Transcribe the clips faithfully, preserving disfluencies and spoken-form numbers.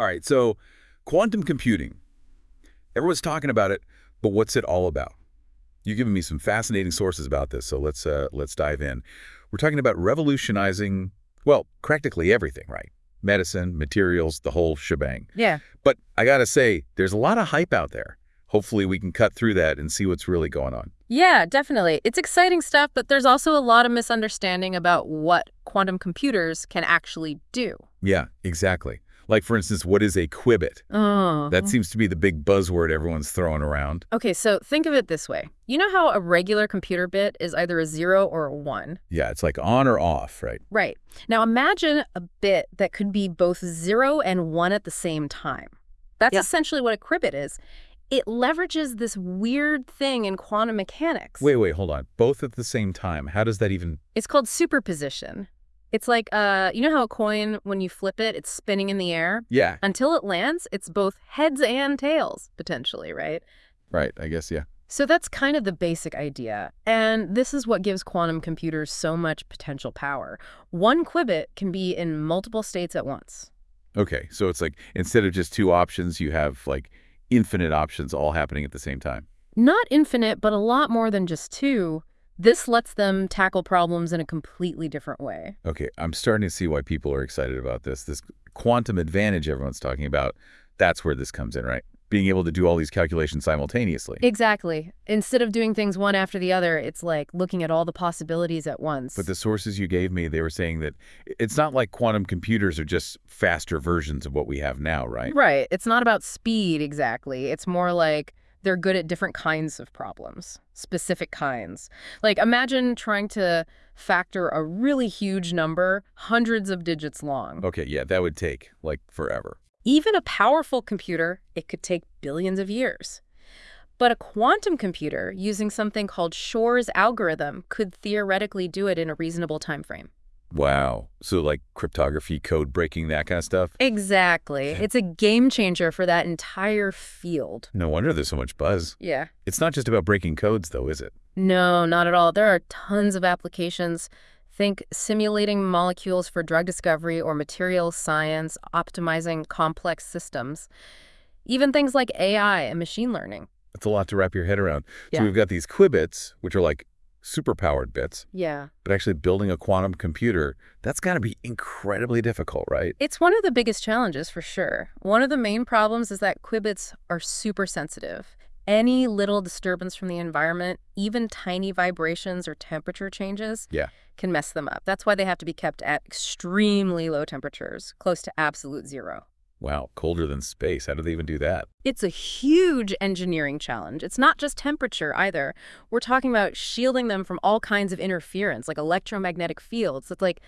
All right, so quantum computing. Everyone's talking about it, but what's it all about? You've given me some fascinating sources about this, so let's uh, let's dive in. We're talking about revolutionizing, well, practically everything, right? Medicine, materials, the whole shebang. Yeah. But I gotta say, there's a lot of hype out there. Hopefully we can cut through that and see what's really going on. Yeah, definitely. It's exciting stuff, but there's also a lot of misunderstanding about what quantum computers can actually do. Yeah, exactly. Like, for instance, what is a qubit? Oh. That seems to be the big buzzword everyone's throwing around. Okay, so think of it this way. You know how a regular computer bit is either a zero or a one? Yeah, it's like on or off, right? Right. Now imagine a bit that could be both zero and one at the same time. That's Yeah. essentially what a qubit is. It leverages this weird thing in quantum mechanics. Wait, wait, hold on. Both at the same time. How does that even... It's called superposition. It's like, uh, you know how a coin, when you flip it, it's spinning in the air? Yeah, Until it lands, it's both heads and tails, potentially, right? right, I guess, yeah. So that's kind of the basic idea. And this is what gives quantum computers so much potential power. One qubit can be in multiple states at once. Okay, so it's like, instead of just two options, you have, like, infinite options all happening at the same time. Not infinite, but a lot more than just two. This lets them tackle problems in a completely different way. Okay, I'm starting to see why people are excited about this. This quantum advantage everyone's talking about, that's where this comes in, right? Being able to do all these calculations simultaneously. Exactly. Instead of doing things one after the other, it's like looking at all the possibilities at once. But the sources you gave me, they were saying that it's not like quantum computers are just faster versions of what we have now, right? Right. It's not about speed, exactly. It's more like they're good at different kinds of problems, specific kinds. Like, imagine trying to factor a really huge number, hundreds of digits long. Okay, yeah, that would take, like, forever. Even a powerful computer, it could take billions of years. But a quantum computer, using something called Shor's algorithm, could theoretically do it in a reasonable time frame. Wow. So, like, cryptography, code breaking, that kind of stuff? Exactly. It's a game changer for that entire field. No wonder there's so much buzz. Yeah. It's not just about breaking codes, though, is it? No, not at all. There are tons of applications. Think simulating molecules for drug discovery or materials science, optimizing complex systems. Even things like A I and machine learning. It's a lot to wrap your head around. Yeah. So we've got these qubits, which are like superpowered bits, Yeah. but actually building a quantum computer, that's got to be incredibly difficult, right? It's one of the biggest challenges for sure. One of the main problems is that qubits are super sensitive. Any little disturbance from the environment, even tiny vibrations or temperature changes, Yeah. can mess them up. That's why they have to be kept at extremely low temperatures, close to absolute zero. Wow, colder than space. How do they even do that? It's a huge engineering challenge. It's not just temperature either. We're talking about shielding them from all kinds of interference, like electromagnetic fields. It's like,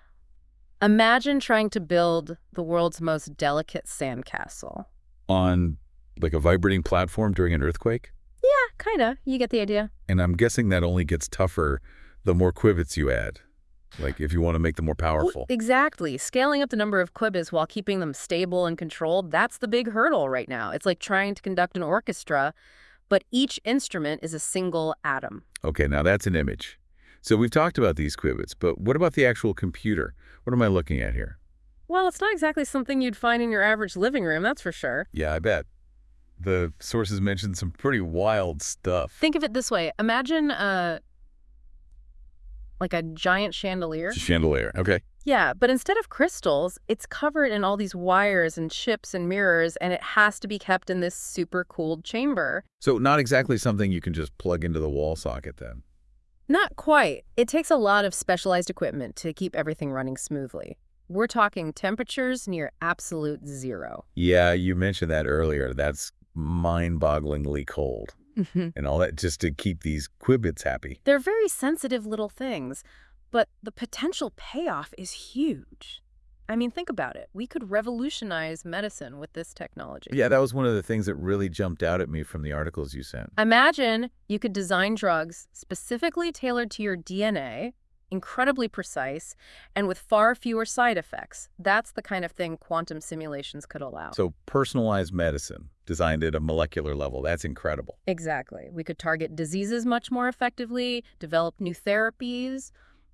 imagine trying to build the world's most delicate sandcastle. On, like, a vibrating platform during an earthquake? Yeah, kind of. You get the idea. And I'm guessing that only gets tougher the more qubits you add. Like, if you want to make them more powerful. Well, exactly. Scaling up the number of qubits while keeping them stable and controlled, that's the big hurdle right now. It's like trying to conduct an orchestra, but each instrument is a single atom. Okay, now that's an image. So we've talked about these qubits, but what about the actual computer? What am I looking at here? Well, it's not exactly something you'd find in your average living room, that's for sure. Yeah, I bet. The sources mentioned some pretty wild stuff. Think of it this way. Imagine uh, like a giant chandelier. It's a chandelier. Okay. Yeah, but instead of crystals, it's covered in all these wires and chips and mirrors, and it has to be kept in this super cooled chamber. So not exactly something you can just plug into the wall socket then. Not quite. It takes a lot of specialized equipment to keep everything running smoothly. We're talking temperatures near absolute zero. Yeah, you mentioned that earlier. That's mind-bogglingly cold. And all that just to keep these qubits happy. They're very sensitive little things, but the potential payoff is huge. I mean, think about it. We could revolutionize medicine with this technology. Yeah, that was one of the things that really jumped out at me from the articles you sent. Imagine you could design drugs specifically tailored to your D N A, incredibly precise, and with far fewer side effects. That's the kind of thing quantum simulations could allow. So personalized medicine, designed at a molecular level, that's incredible. Exactly. We could target diseases much more effectively, develop new therapies,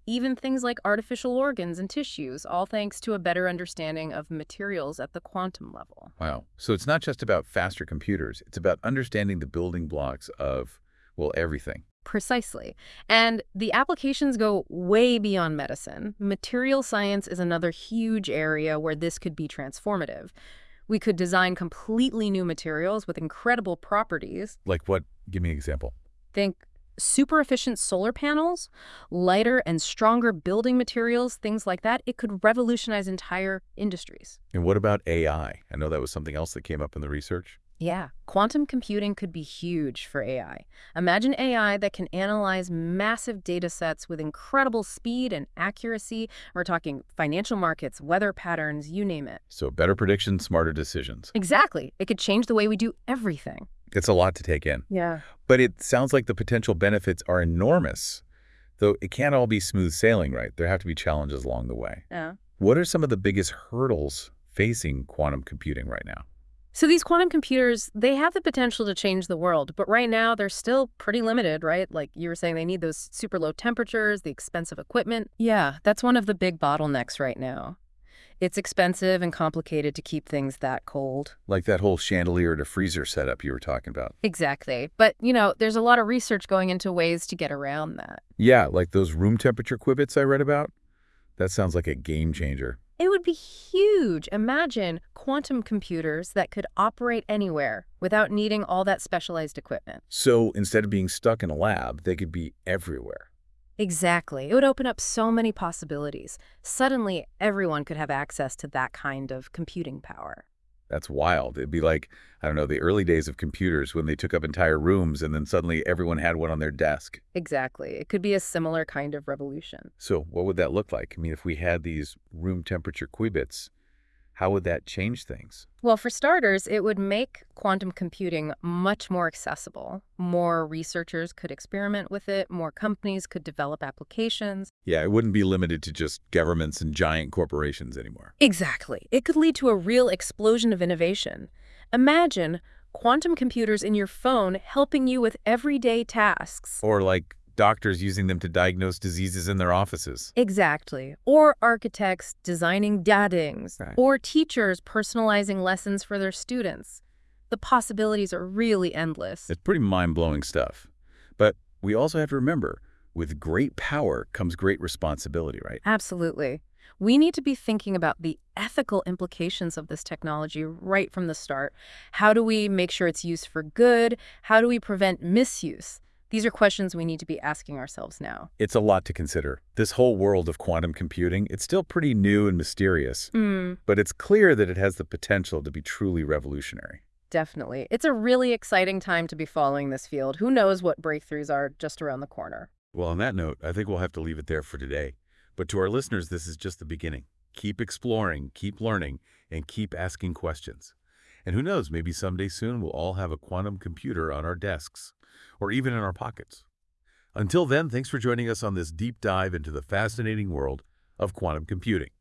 even things like artificial organs and tissues, all thanks to a better understanding of materials at the quantum level. Wow. So it's not just about faster computers. It's about understanding the building blocks of, well, everything. Precisely. And the applications go way beyond medicine. Material science is another huge area where this could be transformative. We could design completely new materials with incredible properties. Like what? Give me an example. Think super efficient solar panels, lighter and stronger building materials, things like that. It could revolutionize entire industries. And what about A I? I know that was something else that came up in the research. Yeah, quantum computing could be huge for A I. Imagine A I that can analyze massive data sets with incredible speed and accuracy. We're talking financial markets, weather patterns, you name it. So better prediction, smarter decisions. Exactly. It could change the way we do everything. It's a lot to take in. Yeah. But it sounds like the potential benefits are enormous. Though it can't all be smooth sailing, right? There have to be challenges along the way. Yeah. What are some of the biggest hurdles facing quantum computing right now? So these quantum computers, they have the potential to change the world, but right now they're still pretty limited, right? Like you were saying, they need those super low temperatures, the expensive equipment. Yeah, that's one of the big bottlenecks right now. It's expensive and complicated to keep things that cold. Like that whole chandelier to freezer setup you were talking about. Exactly. But, you know, there's a lot of research going into ways to get around that. Yeah, like those room temperature qubits I read about. That sounds like a game changer. It would be huge. Imagine quantum computers that could operate anywhere without needing all that specialized equipment. So instead of being stuck in a lab, they could be everywhere. Exactly. It would open up so many possibilities. Suddenly, everyone could have access to that kind of computing power. That's wild. It'd be like, I don't know, the early days of computers when they took up entire rooms and then suddenly everyone had one on their desk. Exactly. It could be a similar kind of revolution. So what would that look like? I mean, if we had these room temperature qubits, how would that change things? Well, for starters, it would make quantum computing much more accessible. More researchers could experiment with it. More companies could develop applications. Yeah, it wouldn't be limited to just governments and giant corporations anymore. Exactly. It could lead to a real explosion of innovation. Imagine quantum computers in your phone helping you with everyday tasks. Or like doctors using them to diagnose diseases in their offices. Exactly. Or architects designing daddings. Right. Or teachers personalizing lessons for their students. The possibilities are really endless. It's pretty mind-blowing stuff. But we also have to remember, with great power comes great responsibility, right? Absolutely. We need to be thinking about the ethical implications of this technology right from the start. How do we make sure it's used for good? How do we prevent misuse? These are questions we need to be asking ourselves now. It's a lot to consider. This whole world of quantum computing, it's still pretty new and mysterious, Mm, but it's clear that it has the potential to be truly revolutionary. definitely. It's a really exciting time to be following this field. Who knows what breakthroughs are just around the corner? Well, on that note, I think we'll have to leave it there for today. But to our listeners, this is just the beginning. Keep exploring, keep learning, and keep asking questions. And who knows, maybe someday soon we'll all have a quantum computer on our desks, or even in our pockets. Until then, thanks for joining us on this deep dive into the fascinating world of quantum computing.